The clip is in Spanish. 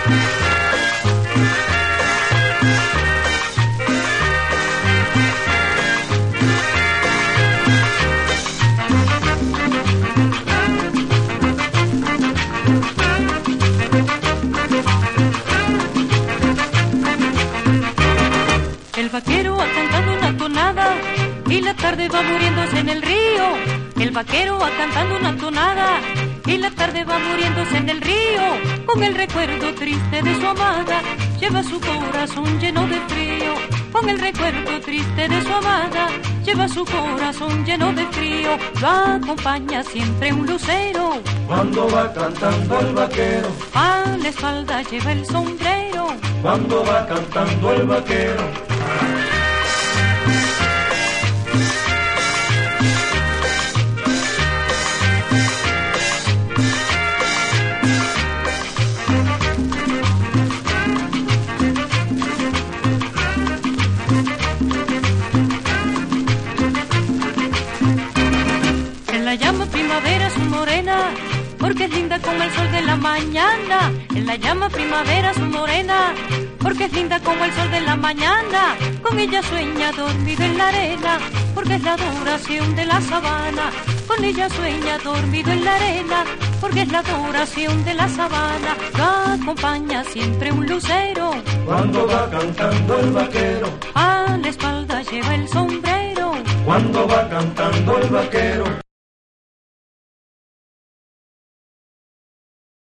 El vaquero va cantando una tonada y la tarde va muriéndose en el río. El vaquero va cantando una tonada y la tarde va muriéndose en el río. Con el recuerdo triste de su amada, lleva su corazón lleno de frío. Con el recuerdo triste de su amada, lleva su corazón lleno de frío. Lo acompaña siempre un lucero cuando va cantando el vaquero. A la espalda lleva el sombrero cuando va cantando el vaquero. En la llama primavera su morena, porque es linda como el sol de la mañana. En la llama primavera su morena, porque es linda como el sol de la mañana. Con ella sueña dormido en la arena, porque es la adoración de la sabana. Con ella sueña dormido en la arena, porque es la adoración de la sabana. Lo acompaña siempre un lucero cuando va cantando el vaquero. A la espalda lleva el sombrero cuando va cantando el vaquero.